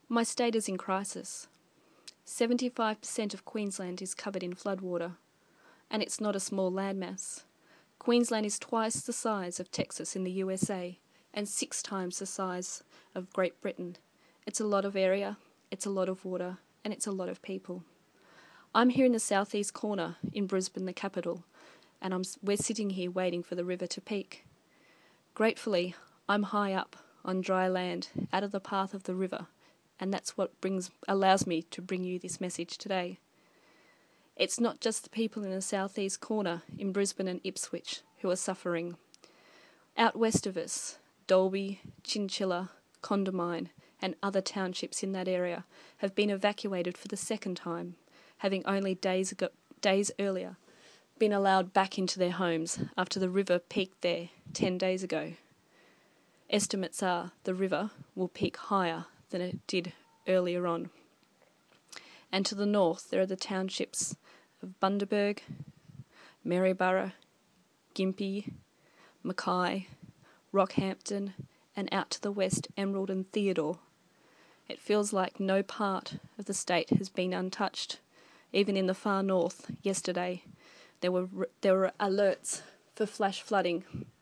My state is in crisis. 75% of Queensland is covered in floodwater, and it's not a small landmass. Queensland is twice the size of Texas in the USA and 6 times the size of Great Britain. It's a lot of area, it's a lot of water, and it's a lot of people. I'm here in the southeast corner in Brisbane, the capital, and we're sitting here waiting for the river to peak. Gratefully, I'm high up on dry land, out of the path of the river, and that's what allows me to bring you this message today. It's not just the people in the southeast corner in Brisbane and Ipswich who are suffering. Out west of us, Dalby, Chinchilla, Condamine and other townships in that area have been evacuated for the second time, having only days earlier been allowed back into their homes after the river peaked there 10 days ago. Estimates are the river will peak higher than it did earlier on. And to the north, there are the townships of Bundaberg, Maryborough, Gympie, Mackay, Rockhampton, and out to the west, Emerald and Theodore. It feels like no part of the state has been untouched. Even in the far north, yesterday, there were alerts for flash flooding.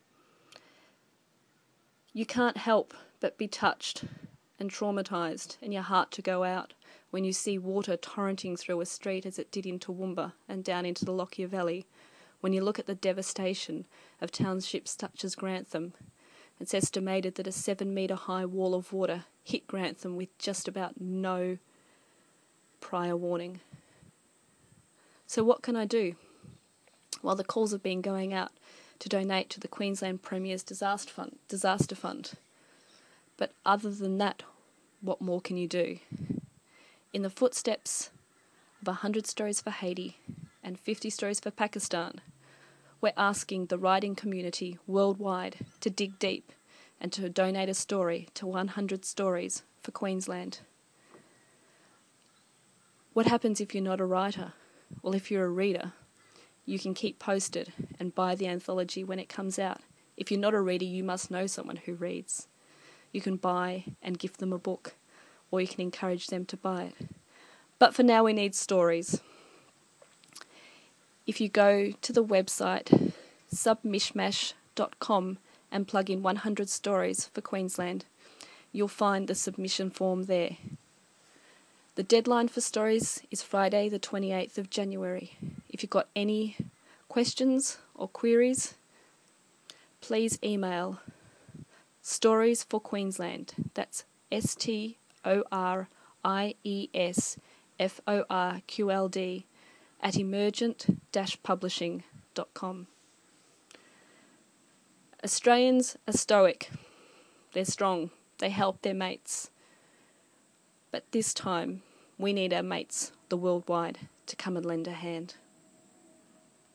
You can't help but be touched and traumatised, and your heart to go out when you see water torrenting through a street as it did in Toowoomba and down into the Lockyer Valley. When you look at the devastation of townships such as Grantham, it's estimated that a 7-metre high wall of water hit Grantham with just about no prior warning. So what can I do? Well, the calls have been going out to donate to the Queensland Premier's Disaster Fund. But other than that, what more can you do? In the footsteps of 100 Stories for Haiti and 50 Stories for Pakistan, we're asking the writing community worldwide to dig deep and to donate a story to 100 Stories for Queensland. What happens if you're not a writer? Well, if you're a reader, you can keep posted and buy the anthology when it comes out. If you're not a reader, you must know someone who reads. You can buy and gift them a book, or you can encourage them to buy it. But for now, we need stories. If you go to the website submishmash.com and plug in 100 Stories for Queensland, you'll find the submission form there. The deadline for stories is Friday the 28th of January. If you've got any questions or queries, please email storiesforqueensland, that's STORIESFORQLD at emergent-publishing.com. Australians are stoic. They're strong. They help their mates. But this time, we need our mates, the worldwide, to come and lend a hand.